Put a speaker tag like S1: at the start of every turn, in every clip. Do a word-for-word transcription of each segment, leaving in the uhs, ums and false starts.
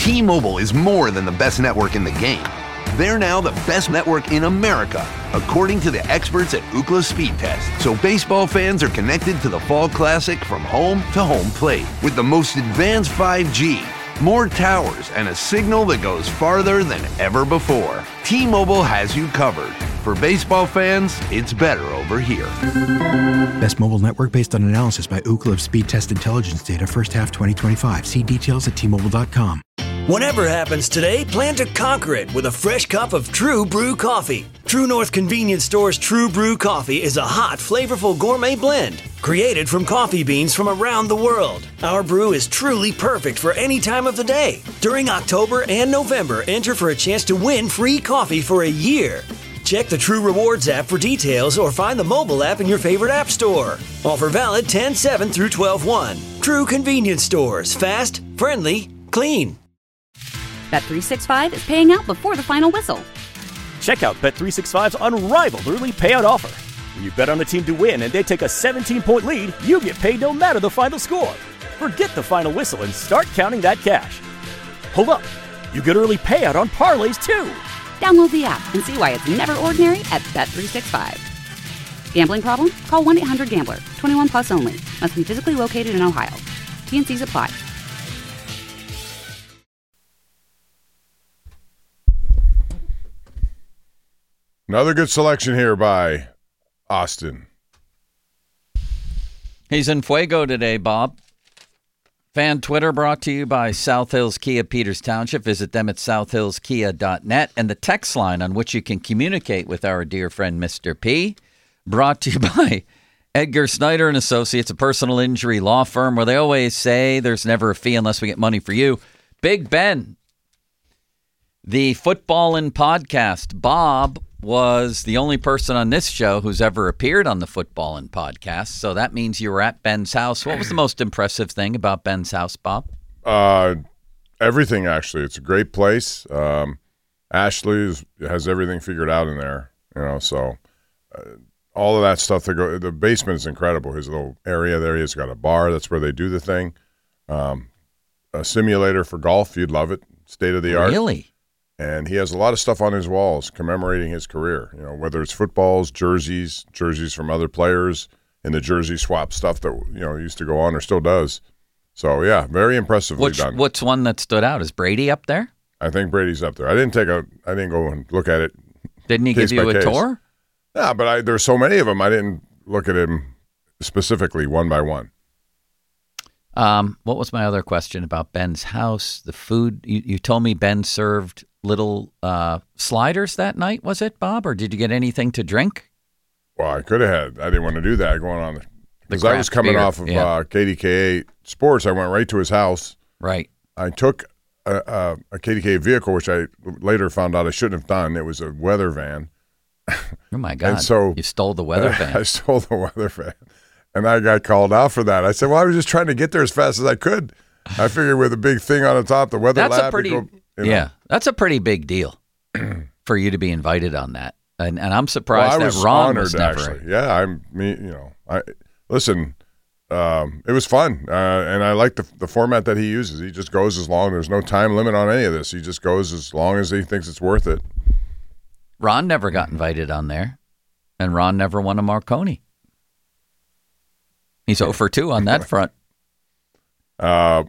S1: T-Mobile is more than the best network in the game. They're now the best network in America, according to the experts at Ookla Speed Test. So baseball fans are connected to the Fall Classic from home to home plate with the most advanced five G, more towers, and a signal that goes farther than ever before. T-Mobile has you covered. For baseball fans, it's better over here.
S2: Best mobile network based on analysis by Ookla of Speed Test Intelligence data first half twenty twenty-five. See details at T Mobile dot com.
S3: Whatever happens today, plan to conquer it with a fresh cup of True Brew coffee. True North Convenience Store's True Brew coffee is a hot, flavorful gourmet blend created from coffee beans from around the world. Our brew is truly perfect for any time of the day. During October and November, enter for a chance to win free coffee for a year. Check the True Rewards app for details or find the mobile app in your favorite app store. Offer valid ten seven through twelve one. True Convenience Stores. Fast, friendly, clean.
S4: Bet three sixty-five is paying out before the final whistle.
S5: Check out Bet three sixty-five's unrivaled early payout offer. When you bet on the team to win and they take a seventeen-point lead, you get paid no matter the final score. Forget the final whistle and start counting that cash. Hold up. You get early payout on parlays, too.
S4: Download the app and see why it's never ordinary at Bet three sixty-five. Gambling problem? Call one eight hundred gambler. twenty-one plus only. Must be physically located in Ohio. T and C's apply.
S6: Another good selection here by Austin.
S7: He's in Fuego today, Bob. Fan Twitter brought to you by South Hills Kia Peters Township. Visit them at south hills kia dot net. And the text line on which you can communicate with our dear friend Mister P, brought to you by Edgar Snyder and Associates, a personal injury law firm where they always say there's never a fee unless we get money for you. Big Ben, the Football and Podcast. Bob was the only person on this show who's ever appeared on the Football and Podcast, so that means you were at Ben's house. What was the most impressive thing about Ben's house, Bob?
S6: Uh, everything, actually. It's a great place. Um, Ashley is, has everything figured out in there, you know, so uh, all of that stuff. They go, the basement is incredible. His little area there, he's got a bar. That's where they do the thing. Um, a simulator for golf. You'd love it. State of the art.
S7: Really?
S6: And he has a lot of stuff on his walls commemorating his career, you know, whether it's footballs, jerseys, jerseys from other players, and the jersey swap stuff that, you know, used to go on or still does. So, yeah, very impressively
S7: Which,
S6: done.
S7: What's one that stood out? Is Brady up there?
S6: I think Brady's up there. I didn't take a, I didn't go and look at it.
S7: Didn't he give you a
S6: case.
S7: tour?
S6: Yeah, but I, there's so many of them, I didn't look at him specifically one by one.
S7: Um, what was my other question about Ben's house? The food, you, you told me Ben served little uh, sliders that night, was it, Bob? Or did you get anything to drink?
S6: Well, I could have had. I didn't want to do that going on. Because I was coming
S7: beer.
S6: off of
S7: yeah.
S6: uh, K D K A Sports. I went right to his house.
S7: Right.
S6: I took a, a, a K D K A vehicle, which I later found out I shouldn't have done. It was a weather van.
S7: Oh, my God.
S6: And so
S7: you stole the weather van.
S6: I stole the weather van. And I got called out for that. I said, well, I was just trying to get there as fast as I could. I figured with a big thing on the top, the weather
S7: That's
S6: lab.
S7: a pretty,
S6: go, you know.
S7: yeah, that's a pretty big deal for you to be invited on that. And, and I'm surprised
S6: well, I
S7: that
S6: was
S7: Ron
S6: honored,
S7: was never.
S6: actually. Yeah, I'm me. You know, I listen. Um, it was fun, uh, and I like the the format that he uses. He just goes as long. There's no time limit on any of this. He just goes as long as he thinks it's worth it.
S7: Ron never got invited on there, and Ron never won a Marconi. He's zero for two on that front.
S6: Uh,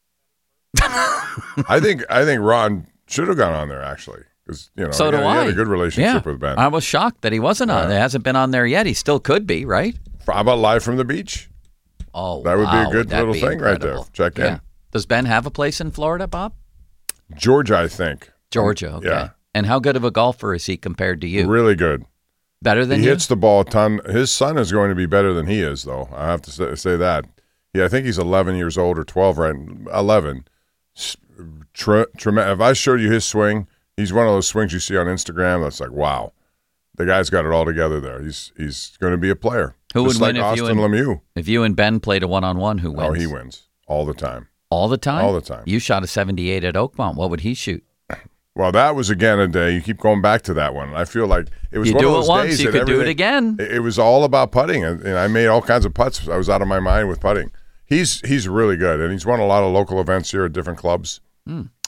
S6: I think I think Ron should have gone on there, actually, because you know
S7: so
S6: he,
S7: do
S6: had,
S7: I.
S6: he had a good relationship
S7: yeah.
S6: with Ben.
S7: I was shocked that he wasn't on.
S6: Yeah.
S7: He hasn't been on there yet. He still could be, right?
S6: How about Live from the Beach?
S7: Oh,
S6: that would
S7: wow.
S6: be a good
S7: That'd
S6: little
S7: be
S6: thing
S7: incredible.
S6: right there. Check
S7: yeah.
S6: in.
S7: Does Ben have a place in Florida, Bob?
S6: Georgia, I think.
S7: Georgia, okay.
S6: Yeah.
S7: And how good of a golfer is he compared to you?
S6: Really good.
S7: Better than
S6: he
S7: you?
S6: hits the ball a ton. His son is going to be better than he is, though. I have to say, say that. Yeah, I think he's eleven years old or twelve, right? eleven. Tre- trem- if I showed you his swing, he's one of those swings you see on Instagram that's like, wow. The guy's got it all together there. He's he's going to be a player.
S7: Who
S6: Just
S7: would win
S6: like
S7: if
S6: Austin
S7: you and
S6: Lemieux.
S7: If you and Ben played a one-on-one, who wins?
S6: Oh, he wins all the time.
S7: All the time?
S6: All the time.
S7: You shot a seventy-eight at Oakmont. What would he shoot?
S6: Well, that was, again, a day. You keep going back to that one. I feel like it was
S7: you
S6: one
S7: do
S6: of those
S7: it once,
S6: days
S7: you
S6: that
S7: could do it
S6: everything-
S7: again.
S6: It, it was all about putting, and, and I made all kinds of putts. I was out of my mind with putting. He's he's really good, and he's won a lot of local events here at different clubs.
S7: Hmm.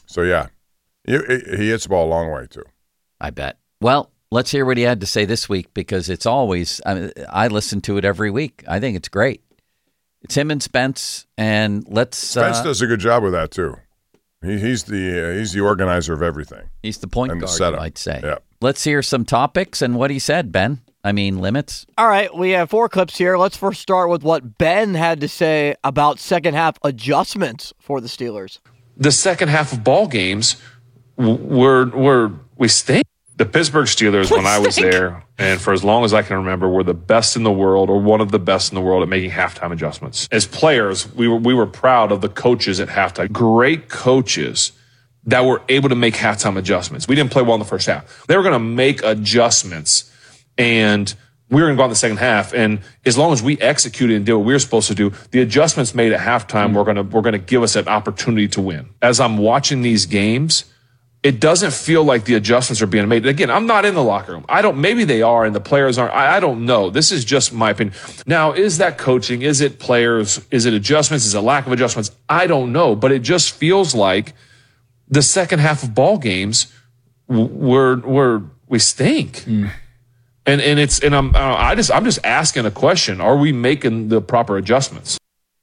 S6: So, yeah, he, he hits the ball a long way, too.
S7: I bet. Well, let's hear what he had to say this week, because it's always, I mean, I listen to it every week. I think it's great. It's him and Spence, and let's...
S6: Spence
S7: uh,
S6: does a good job with that, too. He, he's the uh, he's the organizer of everything.
S7: He's the point
S6: and
S7: guard,
S6: the setup.
S7: you might say.
S6: Yeah.
S7: Let's hear some topics and what he said, Ben. I mean, limits.
S8: All right, we have four clips here. Let's first start with what Ben had to say about second half adjustments for the Steelers.
S9: The second half of ball games, were were we stink. The Pittsburgh Steelers, when I was there, and for as long as I can remember, were the best in the world, or one of the best in the world, at making halftime adjustments. As players, we were we were proud of the coaches at halftime. Great coaches that were able to make halftime adjustments. We didn't play well in the first half. They were going to make adjustments, and we were going to go out in the second half. And as long as we executed and did what we were supposed to do, the adjustments made at halftime were going to were going to give us an opportunity to win. As I'm watching these games, it doesn't feel like the adjustments are being made. Again, I'm not in the locker room. I don't, maybe they are and the players aren't. I, I don't know. This is just my opinion. Now, is that coaching? Is it players? Is it adjustments? Is it lack of adjustments? I don't know, but it just feels like the second half of ball games were, were, we stink. Mm. And, and it's, and I'm, I just, I'm just asking a question. Are we making the proper adjustments?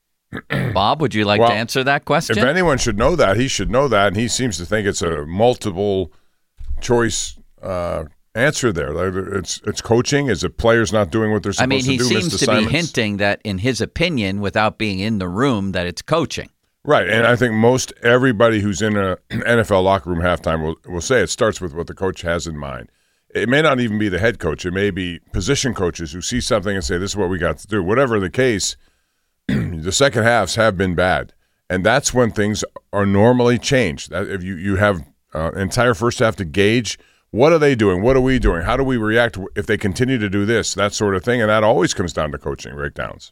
S7: Bob, would you like
S6: well,
S7: to answer that question?
S6: If anyone should know that, he should know that, and he seems to think it's a multiple choice uh, answer there. Like it's it's coaching. Is it players not doing what they're supposed
S7: I mean,
S6: to
S7: he
S6: do?
S7: seems to be hinting that, in his opinion, without being in the room, that it's coaching.
S6: Right, and I think most everybody who's in an N F L locker room halftime will will say it starts with what the coach has in mind. It may not even be the head coach. It may be position coaches who see something and say, "This is what we got to do." Whatever the case. The second halves have been bad, and that's when things are normally changed. If you, you have uh, entire first half to gauge, what are they doing? What are we doing? How do we react if they continue to do this, that sort of thing, and that always comes down to coaching breakdowns.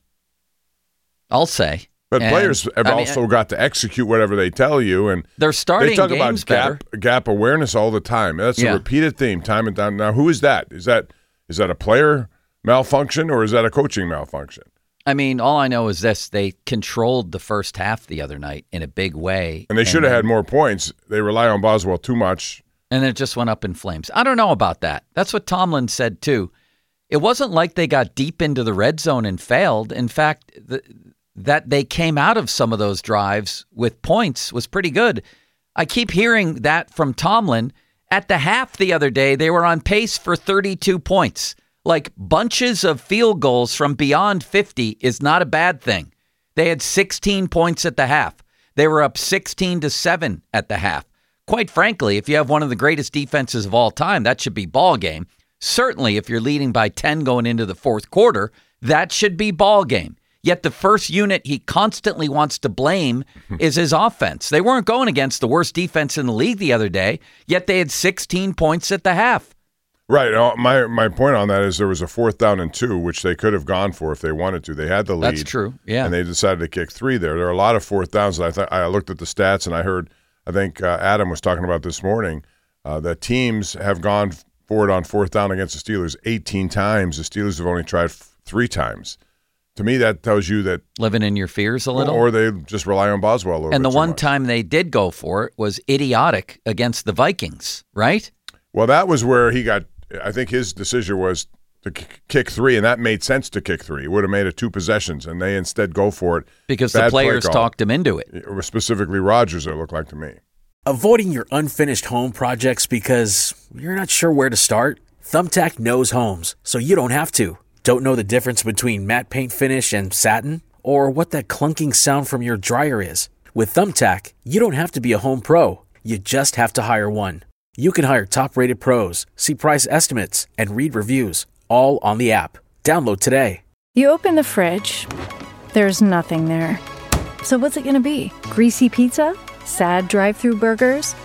S7: I'll say.
S6: But
S7: and,
S6: players have
S7: I
S6: also
S7: mean,
S6: got to execute whatever they tell you, and
S7: they're starting
S6: they talk
S7: games
S6: about gap,
S7: better.
S6: gap awareness all the time. That's
S7: yeah.
S6: a repeated theme, time and time. Now, who is that? Is that is that a player malfunction, or is that a coaching malfunction?
S7: I mean, all I know is this. They controlled the first half the other night in a big way.
S6: And they should have had more points. They rely on Boswell too much.
S7: And it just went up in flames. I don't know about that. That's what Tomlin said, too. It wasn't like they got deep into the red zone and failed. In fact, the, that they came out of some of those drives with points was pretty good. I keep hearing that from Tomlin. At the half the other day, they were on pace for thirty-two points. Like bunches of field goals from beyond fifty is not a bad thing. They had sixteen points at the half. They were up sixteen to seven at the half. Quite frankly, if you have one of the greatest defenses of all time, that should be ball game. Certainly, if you're leading by ten going into the fourth quarter, that should be ball game. Yet the first unit he constantly wants to blame is his offense. They weren't going against the worst defense in the league the other day, yet they had sixteen points at the half.
S6: Right. My my point on that is there was a fourth down and two, which they could have gone for if they wanted to. They had the lead.
S7: That's true. Yeah.
S6: And they decided to kick three there. There are a lot of fourth downs. I th- I looked at the stats and I heard, I think uh, Adam was talking about this morning, uh, that teams have gone forward on fourth down against the Steelers eighteen times. The Steelers have only tried f- three times. To me, that tells you that
S7: living in your fears a little,
S6: or they just rely on Boswell a little
S7: and
S6: bit
S7: the one
S6: much.
S7: time they did go for it was idiotic against the Vikings, right?
S6: Well, that was where he got. I think his decision was to kick three, and that made sense to kick three. It would have made it two possessions, and they instead go for it.
S7: Because
S6: Bad
S7: the players
S6: play call.
S7: talked him into it.
S6: It was specifically Rodgers, it looked like to me.
S10: Avoiding your unfinished home projects because you're not sure where to start? Thumbtack knows homes, so you don't have to. Don't know the difference between matte paint finish and satin? Or what that clunking sound from your dryer is? With Thumbtack, you don't have to be a home pro. You just have to hire one. You can hire top-rated pros, see price estimates, and read reviews, all on the app. Download today.
S11: You open the fridge. There's nothing there. So what's it going to be? Greasy pizza? Sad drive-through burgers?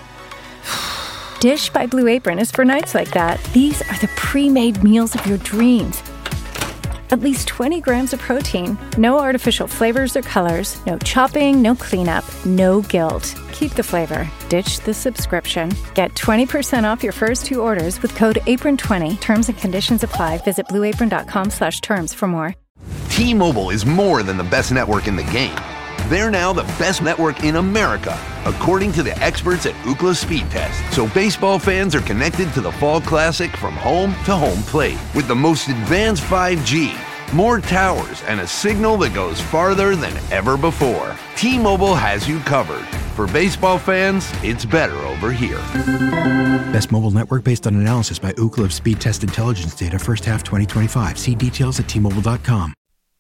S11: Dish by Blue Apron is for nights like that. These are the pre-made meals of your dreams. At least twenty grams of protein, no artificial flavors or colors, no chopping, no cleanup, no guilt. Keep the flavor. Ditch the subscription. Get twenty percent off your first two orders with code apron twenty. Terms and conditions apply. Visit blueapron.com slash terms for more.
S1: T-Mobile is more than the best network in the game. They're now the best network in America, according to the experts at Ookla Speed Test. So baseball fans are connected to the Fall Classic from home to home plate with the most advanced five G, more towers, and a signal that goes farther than ever before. T-Mobile has you covered. For baseball fans, it's better over here.
S2: Best mobile network based on analysis by Ookla of Speed Test Intelligence data first half twenty twenty-five. See details at T Mobile dot com.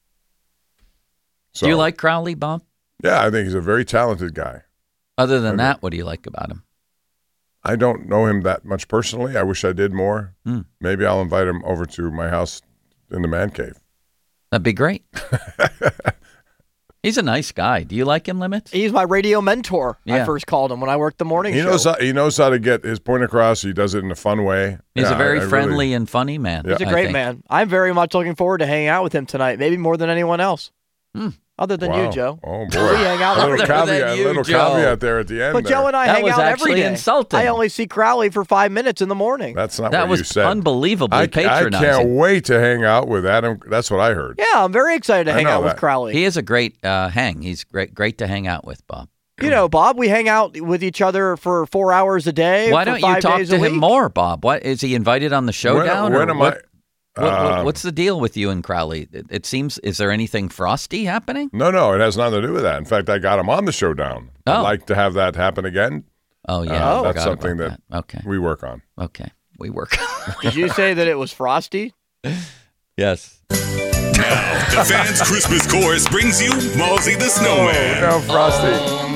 S6: So,
S7: do you like Crowley, Bob?
S6: Yeah, I think he's a very talented guy.
S7: Other than that, what do you like about him?
S6: I don't know him that much personally. I wish I did more.
S7: Mm.
S6: Maybe I'll invite him over to my house in the man cave.
S7: That'd be great. He's a nice guy. Do you like him, Limits?
S8: He's my radio mentor.
S7: Yeah.
S8: I first called him when I worked the morning
S6: he
S8: show.
S6: Knows how, he knows how to get his point across. He does it in a fun way.
S7: He's
S6: yeah,
S7: a very
S6: I, I
S7: friendly
S6: really,
S7: and funny man.
S8: He's a
S7: I
S8: great
S7: think.
S8: man. I'm very much looking forward to hanging out with him tonight, maybe more than anyone else.
S7: Hmm.
S8: Other than
S6: wow.
S8: you, Joe.
S6: Oh, boy.
S8: We hang out
S6: a little
S8: every day.
S6: caveat,
S7: you,
S6: little
S7: Joe.
S6: caveat there at the end.
S8: But
S6: there.
S8: Joe and I
S7: That
S8: hang
S7: was
S8: out
S7: actually
S8: every day.
S7: insulting.
S8: I only see Crowley for five minutes in the morning.
S6: That's not
S7: That
S6: what
S7: was
S6: you said.
S7: unbelievably
S6: I,
S7: patronizing.
S6: I can't wait to hang out with Adam. That's what I heard.
S8: Yeah, I'm very excited to
S6: I
S8: hang
S6: know
S8: out with
S6: that.
S8: Crowley.
S7: He is a great uh, hang. He's great, great to hang out with, Bob.
S8: You know, Bob, we hang out with each other for four hours a day.
S7: Why
S8: for
S7: don't
S8: five
S7: you talk
S8: days
S7: to
S8: a
S7: him
S8: week.
S7: more, Bob? What is he invited on the showdown?
S6: When, when
S7: or
S6: am
S7: what,
S6: I?
S7: what, what-
S6: uh,
S7: what's the deal with you and Crowley? It, it seems. Is there anything frosty happening?
S6: No, no, it has nothing to do with that. In fact, I got him on the showdown.
S7: Oh.
S6: I'd like to have that happen again.
S7: Oh yeah,
S6: Uh,
S7: I
S6: that's
S7: forgot
S6: something
S7: about
S6: that,
S7: that. Okay,
S6: we work on.
S7: okay, we work.
S8: Did you say that it was frosty?
S7: Yes.
S12: Now, the fans' Christmas chorus brings you Malsey the Snowman.
S6: Oh, no, Frosty.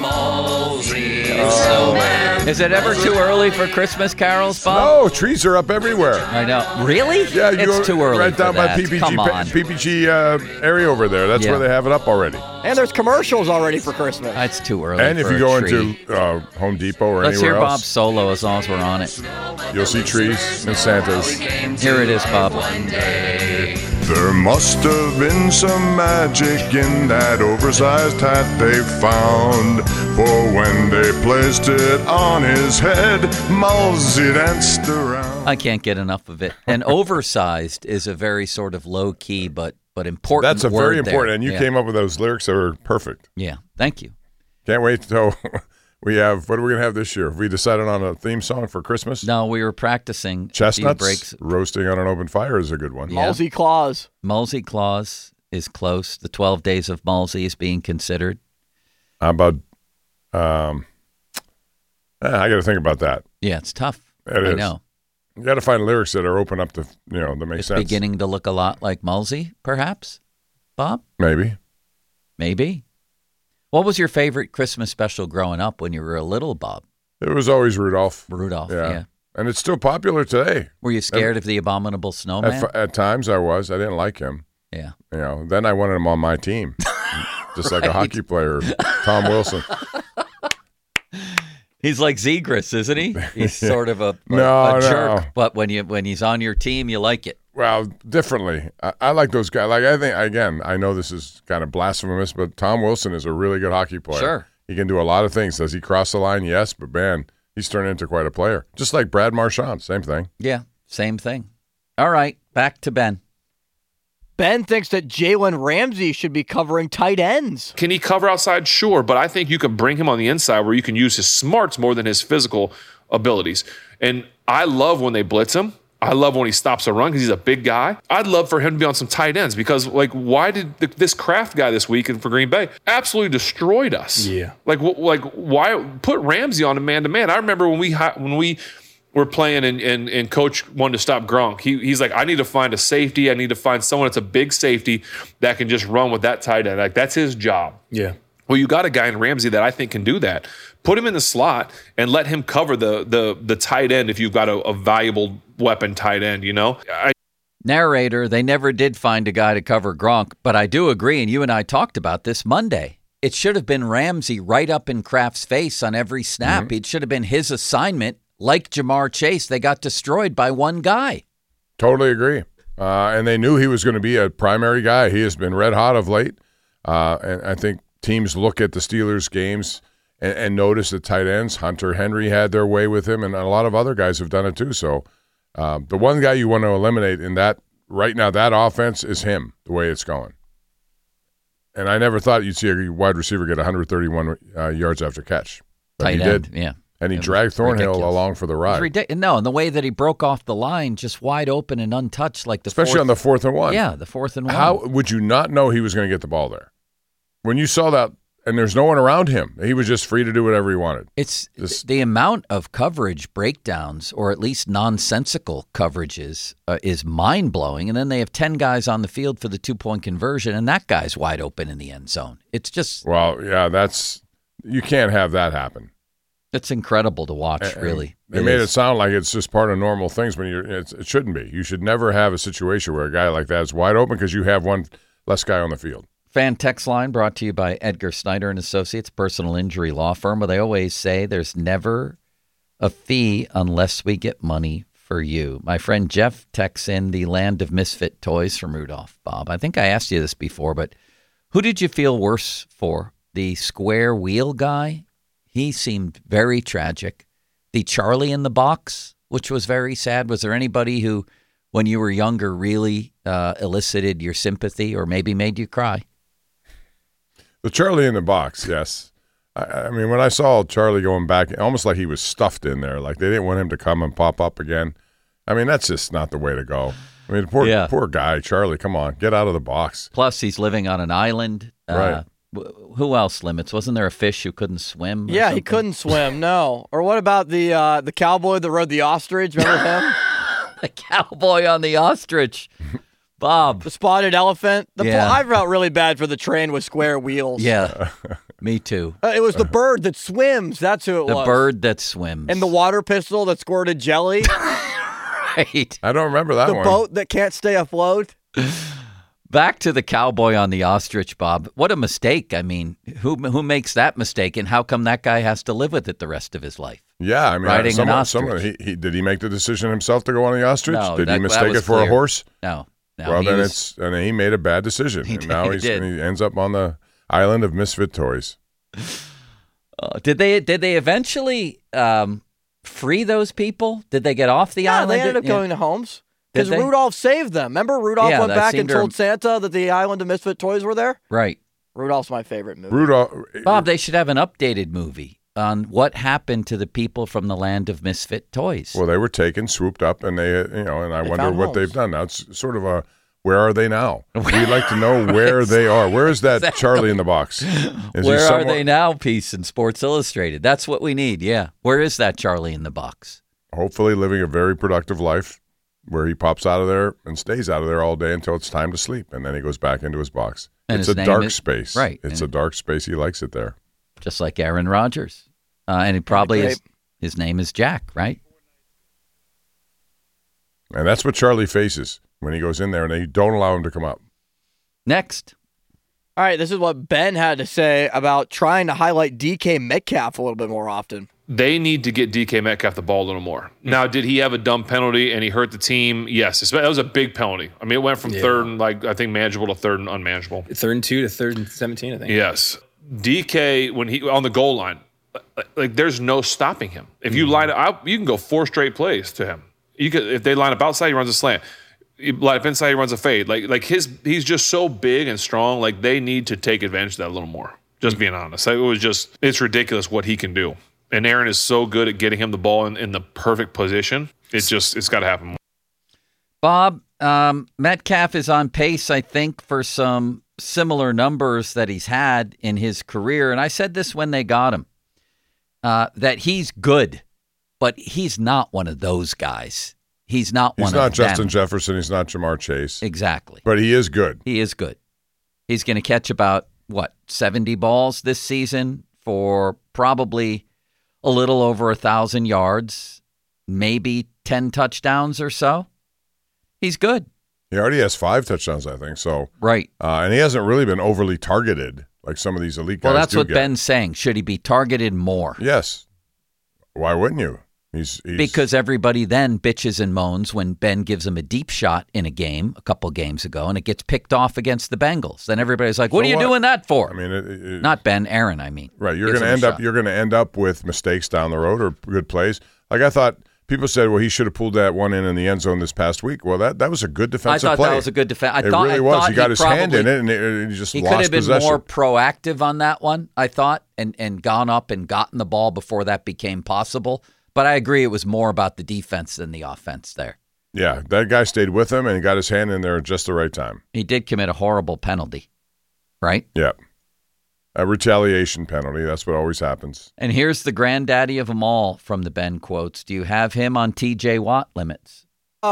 S7: Is it ever too early for Christmas carols, Bob?
S6: No, trees are up everywhere.
S7: I know. Really?
S6: Yeah, you
S7: it's
S6: go
S7: too early.
S6: right down
S7: for
S6: by
S7: that.
S6: P P G,
S7: Come on.
S6: P P G uh, area over there. That's
S7: Yeah.
S6: where they have it up already.
S8: And there's commercials already for Christmas.
S7: It's too early.
S6: And if
S7: for
S6: you
S7: a
S6: go
S7: tree.
S6: into uh, Home Depot or
S7: Let's
S6: anywhere
S7: hear
S6: else,
S7: Bob's solo as long as we're on it.
S6: you'll see trees and Santas.
S7: Here it is, Bob.
S6: There must have been some magic in that oversized hat they found. For when they placed it on his head, Malsey danced around.
S7: I can't get enough of it. And oversized is a very sort of low key but but important.
S6: That's a
S7: word
S6: very
S7: there.
S6: important. And you
S7: yeah.
S6: came up with those lyrics that were perfect.
S7: Yeah, thank you.
S6: Can't wait till we have, what are we going to have this year? Have we decided on a theme song for Christmas?
S7: No, we were practicing.
S6: Chestnuts,
S7: breaks.
S6: roasting on an open fire is a good one.
S7: Yeah.
S8: Malsey Claus.
S7: Malsey Claus is close. The twelve Days of Malsey is being considered.
S6: How about, um, eh, I got to think about that.
S7: Yeah, it's tough.
S6: It
S7: I
S6: is.
S7: know.
S6: You got to find lyrics that are open up to, you know, that make
S7: It's
S6: sense.
S7: beginning to look a lot like Malsey, perhaps, Bob?
S6: Maybe.
S7: Maybe. What was your favorite Christmas special growing up when you were a little, Bob?
S6: It was always Rudolph.
S7: Rudolph,
S6: Yeah.
S7: yeah.
S6: And it's still popular today.
S7: Were you scared of the abominable snowman?
S6: At, at times I was. I didn't like him.
S7: Yeah.
S6: You know, then I wanted him on my team. Just like a
S7: Right.
S6: hockey player, Tom Wilson.
S7: He's like Zegras, isn't he? He's
S6: Yeah.
S7: sort of a, a,
S6: No,
S7: a jerk,
S6: no.
S7: but when you when he's on your team, you like it.
S6: Well, differently. I, I like those guys. Like I think again, I know this is kind of blasphemous, but Tom Wilson is a really good hockey player.
S7: Sure.
S6: He can do a lot of things. Does he cross the line? Yes, but man, he's turned into quite a player. Just like Brad Marchand, same thing.
S7: Yeah, same thing. All right, back to Ben.
S8: Ben thinks that Jalen Ramsey should be covering tight ends.
S9: Can he cover outside? Sure, but I think you can bring him on the inside where you can use his smarts more than his physical abilities. And I love when they blitz him. I love when he stops a run because he's a big guy. I'd love for him to be on some tight ends because, like, why did th- this Kraft guy this week for Green Bay absolutely destroyed us?
S10: Yeah.
S9: Like, wh- like why put Ramsey on a man to man? I remember when we hi- when we were playing and, and and coach wanted to stop Gronk. He he's like, I need to find a safety. I need to find someone that's a big safety that can just run with that tight end. Like that's his job.
S10: Yeah.
S9: Well, you got a guy in Ramsey that I think can do that. Put him in the slot and let him cover the the the tight end if you've got a, a valuable weapon tight end, you know? I,
S7: Narrator, they never did find a guy to cover Gronk, but I do agree, and you and I talked about this Monday. It should have been Ramsey right up in Kraft's face on every snap.
S6: Mm-hmm.
S7: It should have been his assignment. Like Jamar Chase, they got destroyed by one guy.
S6: Totally agree. Uh, and they knew he was going to be a primary guy. He has been red hot of late. Uh, and I think teams look at the Steelers games and, and notice the tight ends. Hunter Henry had their way with him, and a lot of other guys have done it too. So uh, the one guy you want to eliminate in that right now, that offense is him, the way it's going. And I never thought you'd see a wide receiver get one hundred thirty-one uh, yards after catch. But
S7: Tight
S6: he
S7: end,
S6: did.
S7: yeah.
S6: And he
S7: It was
S6: dragged Thornhill
S7: ridiculous.
S6: along for the ride.
S7: Ridiculous. No, and the way that he broke off the line, just wide open and untouched, like the
S6: Especially
S7: fourth,
S6: on the fourth and one.
S7: Yeah, the fourth and one.
S6: How would you not know he was going to get the ball there? When you saw that, and there's no one around him, he was just free to do whatever he wanted.
S7: It's
S6: Just-
S7: the amount of coverage breakdowns, or at least nonsensical coverages, uh, is mind blowing. And then they have ten guys on the field for the two point conversion, and that guy's wide open in the end zone. It's just
S6: Well, yeah, that's you can't have that happen.
S7: it's incredible to watch.
S6: And
S7: really,
S6: they made it sound like it's just part of normal things when you're. It's, it shouldn't be. You should never have a situation where a guy like that is wide open because you have one less guy on the field.
S7: Fan text line brought to you by Edgar Snyder and Associates, personal injury law firm, where they always say there's never a fee unless we get money for you. My friend Jeff texts in the land of misfit toys from Rudolph. Bob, I think I asked you this before, but who did you feel worse for? The square wheel guy? He seemed very tragic. The Charlie in the box, which was very sad. Was there anybody who, when you were younger, really uh, elicited your sympathy or maybe made you cry?
S6: The Charlie in the box, yes. I, I mean, when I saw Charlie going back, almost like he was stuffed in there, like they didn't want him to come and pop up again. I mean, that's just not the way to go. I mean, poor
S7: Yeah.
S6: poor guy, Charlie, come on, get out of the box.
S7: Plus, he's living on an island.
S6: Right.
S7: Uh, wh- who else limits? Wasn't there a fish who couldn't swim? or
S8: Yeah, he
S7: something?
S8: couldn't swim. No. Or what about the uh, the cowboy that rode the ostrich? Remember him?
S7: The cowboy on the ostrich. Bob.
S8: The spotted elephant. The
S7: Yeah.
S8: pl- I felt really bad for the train with square wheels.
S7: Yeah, me too.
S8: Uh, it was the bird that swims. That's who it
S7: The
S8: was.
S7: bird that swims.
S8: And the water pistol that squirted jelly.
S7: right.
S6: I don't remember that
S8: the
S6: one.
S8: boat that can't stay afloat.
S7: Back to the cowboy on the ostrich, Bob. What a mistake. I mean, who who makes that mistake, and how come that guy has to live with it the rest of his life?
S6: Yeah, I mean,
S7: Riding an
S6: someone,
S7: ostrich.
S6: someone he, he, did he make the decision himself to go on the ostrich?
S7: No,
S6: did
S7: that-
S6: he
S7: that
S6: mistake
S7: was
S6: it for a
S7: clear.
S6: horse?
S7: No. no
S6: well,
S7: he
S6: then
S7: was-
S6: it's and he made a bad decision,
S7: He
S6: and
S7: did-
S6: now
S7: he
S6: he's
S7: did.
S6: and he ends up on the island of misfit toys.
S7: Uh, did they did they eventually um, free those people? Did they get off the
S8: Yeah,
S7: island?
S8: they ended up
S7: Yeah.
S8: going to homes.
S7: Did
S8: Because
S7: they?
S8: Rudolph saved them. Remember, Rudolph
S7: Yeah,
S8: went
S7: that
S8: back
S7: seemed
S8: and
S7: to-
S8: told Santa that the island of misfit toys were there?
S7: Right.
S8: Rudolph's my favorite movie.
S6: Rudolph,
S7: Bob, they should have an updated movie on what happened to the people from the land of misfit toys.
S6: well, they were taken, swooped up, and they, you know, and I
S8: They
S6: wonder
S8: found
S6: what
S8: homes.
S6: they've done. Now it's sort of a, where are they now? We'd like to know where they are. Where is that
S7: Exactly.
S6: Charlie in the box? Is he
S7: Where are
S6: somewhere-
S7: they now, piece in Sports Illustrated? That's what we need, yeah. Where is that Charlie in the box?
S6: Hopefully living a very productive life where he pops out of there and stays out of there all day until it's time to sleep, and then he goes back into his box.
S7: And
S6: it's
S7: his
S6: a
S7: name
S6: dark
S7: is-
S6: space.
S7: right,
S6: It's
S7: and-
S6: a dark space. He likes it there.
S7: Just like Aaron Rodgers. Uh, and it probably
S8: Great.
S7: is, his name is Jack, right?
S6: And that's what Charlie faces when he goes in there and they don't allow him to come up.
S7: Next.
S8: All right, this is what Ben had to say about trying to highlight D K Metcalf a little bit more often.
S9: They need to get D K Metcalf the ball a little more. Now, did he have a dumb penalty and he hurt the team? Yes. It's- That was a big penalty. I mean, it went from
S13: Yeah.
S9: third and, like, I think, manageable to third and unmanageable.
S13: Third and two to third and seventeen, I think.
S9: Yes. D K, when he on the goal line, like, like there's no stopping him. If you line up, you can go four straight plays to him. You could, if they line up outside, he runs a slant. You line up inside, he runs a fade. Like, like his, he's just so big and strong. Like, they need to take advantage of that a little more. Just being honest, it was just, it's ridiculous what he can do. And Aaron is so good at getting him the ball in, in the perfect position. It's just, it's got to happen more.
S7: Bob, um, Metcalf is on pace, I think, for some similar numbers that he's had in his career. And I said this when they got him, uh, that he's good, but he's not one of those guys. He's not
S6: He's
S7: one
S6: not
S7: of
S6: Justin
S7: them.
S6: Jefferson. He's not Jamar Chase.
S7: Exactly.
S6: But he is good.
S7: He is good. He's going to catch about, what, seventy balls this season for probably a little over a thousand yards, maybe ten touchdowns or so. He's good.
S6: He already has five touchdowns, I think. So
S7: Right.
S6: uh, and he hasn't really been overly targeted like some of these elite guys
S7: Well, that's
S6: do
S7: what
S6: get.
S7: Ben's saying. Should he be targeted more?
S6: Yes. Why wouldn't you? He's, he's
S7: Because everybody then bitches and moans when Ben gives him a deep shot in a game a couple games ago, and it gets picked off against the Bengals. Then everybody's like, "What
S6: So
S7: are you
S6: what?
S7: doing that for?"
S6: I mean, it, it,
S7: Not Ben, Aaron. I mean,
S6: right. You're
S7: Gives
S6: going to
S7: him a
S6: end up.
S7: shot.
S6: You're going to end up with mistakes down the road or good plays. Like I thought, people said, well, he should have pulled that one in in the end zone this past week. Well, that, that was a good defensive
S7: I thought
S6: play.
S7: that was a good defense. I
S6: it
S7: thought
S6: really
S7: I
S6: was.
S7: Thought
S6: he got
S7: he
S6: his
S7: probably,
S6: hand in it, and it, he just
S7: he
S6: lost
S7: could have been
S6: possession.
S7: more proactive on that one, I thought, and, and gone up and gotten the ball before that became possible. But I agree it was more about the defense than the offense there.
S6: Yeah, that guy stayed with him, and he got his hand in there at just the right time.
S7: He did commit a horrible penalty, right?
S6: Yeah. A retaliation penalty. That's what always happens.
S7: And here's the granddaddy of them all from the Ben quotes. Do you have him on T J Watt limits?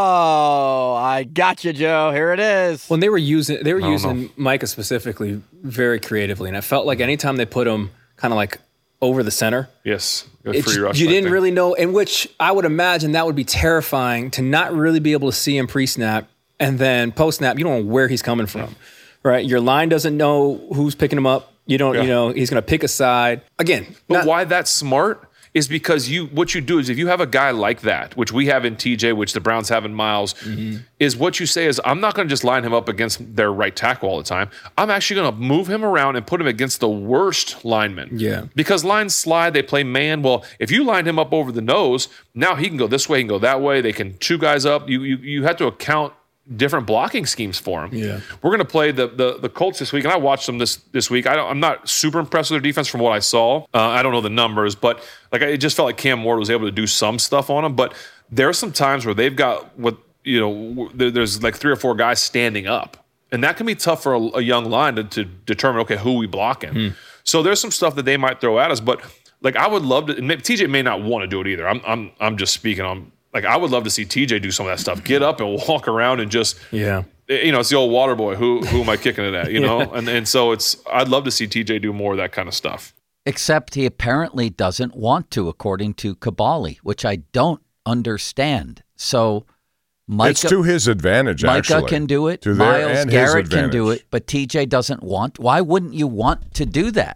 S8: Oh, I got you, Joe. Here it is.
S13: When they were using, they were
S6: I don't
S13: using
S6: know.
S13: Micah specifically very creatively, and I felt like anytime they put him kind of like over the center,
S9: Yes. Good
S13: it's-
S9: free rush
S13: you
S9: type
S13: didn't
S9: thing.
S13: really know. In which I would imagine that would be terrifying to not really be able to see him pre-snap, and then post-snap, you don't know where he's coming from, right? Your line doesn't know who's picking him up. You don't,
S9: Yeah.
S13: you know, he's going to pick a side again.
S9: But
S13: not-
S9: why that's smart is because you what you do is if you have a guy like that, which we have in T J, which the Browns have in Miles,
S13: Mm-hmm.
S9: is what you say is I'm not going to just line him up against their right tackle all the time. I'm actually going to move him around and put him against the worst lineman.
S13: Yeah.
S9: Because lines slide, they play man. Well, if you line him up over the nose, now he can go this way, he can go that way. They can two guys up. You you you have to account different blocking schemes for him.
S13: Yeah.
S9: We're going to play the, the the Colts this week, and I watched them this this week. I don't, I'm not super impressed with their defense from what I saw. Uh, I don't know the numbers, but like it just felt like Cam Ward was able to do some stuff on them. But there are some times where they've got what you know. There, there's like three or four guys standing up, and that can be tough for a, a young line to, to determine. Okay, who are we blocking?
S13: Hmm.
S9: So there's some stuff that they might throw at us, but like I would love to. And maybe T J may not want to do it either. I'm I'm I'm just speaking on. Like, I would love to see T J do some of that stuff. Get up and walk around and just,
S13: Yeah.
S9: you know, it's the old water boy. Who who am I kicking it at, you know?
S13: Yeah.
S9: And and so it's, I'd love to see T J do more of that kind of stuff.
S7: Except he apparently doesn't want to, according to Kabali, which I don't understand. So Micah,
S6: it's to his advantage,
S7: Micah
S6: actually.
S7: can do it.
S6: To their
S7: Miles
S6: and his
S7: Garrett can do
S6: advantage.
S7: it, but T J doesn't want. Why wouldn't you want to do that?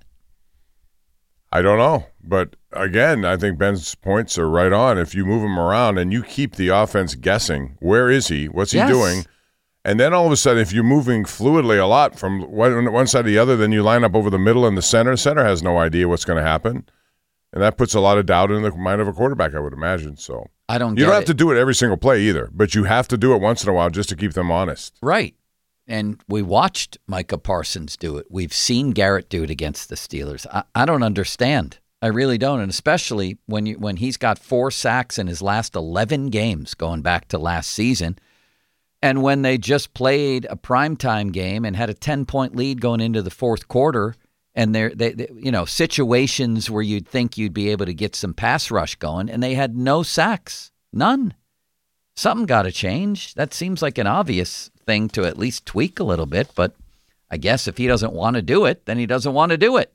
S6: I don't know. But again, I think Ben's points are right on. If you move him around and you keep the offense guessing, where is he? What's he
S7: Yes.
S6: doing? And then all of a sudden, if you're moving fluidly a lot from one, one side to the other, then you line up over the middle and the center. Center has no idea what's going to happen. And that puts a lot of doubt in the mind of a quarterback, I would imagine. So
S7: I don't
S6: You
S7: get
S6: don't have
S7: it.
S6: to do it every single play either, but you have to do it once in a while just to keep them honest.
S7: Right. And we watched Micah Parsons do it. We've seen Garrett do it against the Steelers. I, I don't understand. I really don't, and especially when you when he's got four sacks in his last eleven games going back to last season, and when they just played a primetime game and had a ten-point lead going into the fourth quarter, and they're, they, they, you know, situations where you'd think you'd be able to get some pass rush going, and they had no sacks, none. Something got to change. That seems like an obvious thing to at least tweak a little bit, but I guess if he doesn't want to do it, then he doesn't want to do it.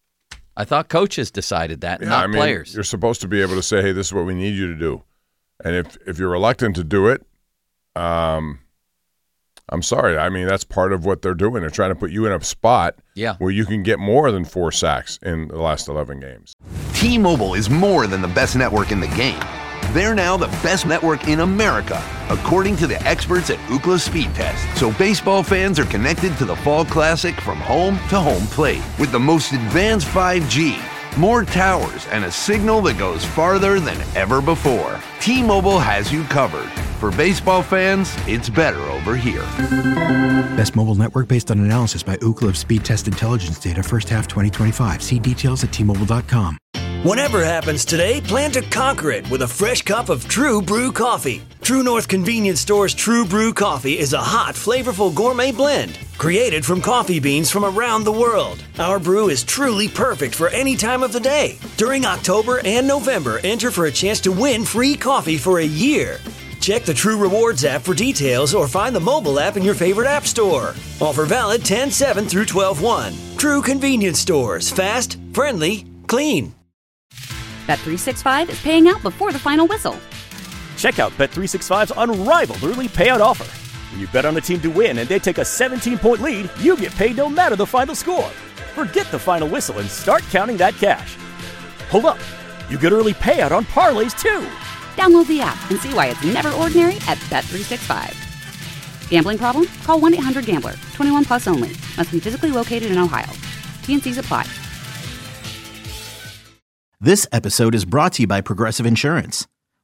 S7: I thought coaches decided that,
S6: Yeah,
S7: not
S6: I mean,
S7: players.
S6: You're supposed to be able to say, hey, this is what we need you to do. And if, if you're reluctant to do it, um, I'm sorry. I mean, that's part of what they're doing. They're trying to put you in a spot
S7: Yeah.
S6: where you can get more than four sacks in the last eleven games.
S1: T-Mobile is more than the best network in the game. They're now the best network in America, according to the experts at Ookla Speed Test. So baseball fans are connected to the Fall Classic from home to home plate with the most advanced five G, more towers, and a signal that goes farther than ever before. T-Mobile has you covered. For baseball fans, it's better over here.
S2: Best mobile network based on analysis by Ookla of Speed Test Intelligence data first half twenty twenty-five. See details at T Mobile dot com.
S3: Whatever happens today, plan to conquer it with a fresh cup of True Brew coffee. True North Convenience Store's True Brew coffee is a hot, flavorful gourmet blend created from coffee beans from around the world. Our brew is truly perfect for any time of the day. During October and November, enter for a chance to win free coffee for a year. Check the True Rewards app for details or find the mobile app in your favorite app store. Offer valid ten seven through twelve one. True Convenience Stores. Fast, friendly, clean.
S4: Bet three sixty-five is paying out before the final whistle.
S5: Check out Bet three sixty-five's unrivaled early payout offer. When you bet on a team to win and they take a seventeen-point lead, you get paid no matter the final score. Forget the final whistle and start counting that cash. Hold up. You get early payout on parlays, too.
S4: Download the app and see why it's never ordinary at Bet three sixty-five. Gambling problem? Call one eight hundred gambler. twenty-one plus only. Must be physically located in Ohio. T N Cs apply.
S14: This episode is brought to you by Progressive Insurance.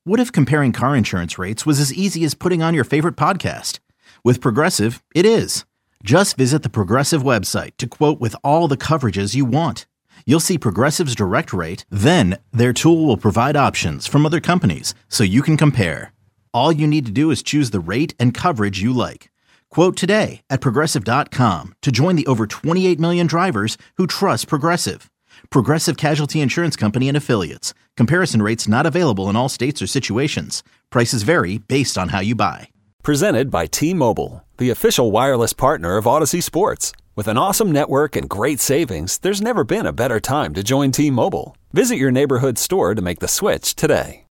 S2: What if comparing car insurance rates was as easy as putting on your favorite podcast? With Progressive, it is. Just visit the Progressive website to quote with all the coverages you want. You'll see Progressive's direct rate, then their tool will provide options from other companies so you can compare. All you need to do is choose the rate and coverage you like. Quote today at Progressive dot com to join the over twenty-eight million drivers who trust Progressive. Progressive Casualty Insurance Company and Affiliates. Comparison rates not available in all states or situations. Prices vary based on how you buy.
S14: Presented by T-Mobile, the official wireless partner of Odyssey Sports. With an awesome network and great savings, there's never been a better time to join T-Mobile. Visit your neighborhood store to make the switch today.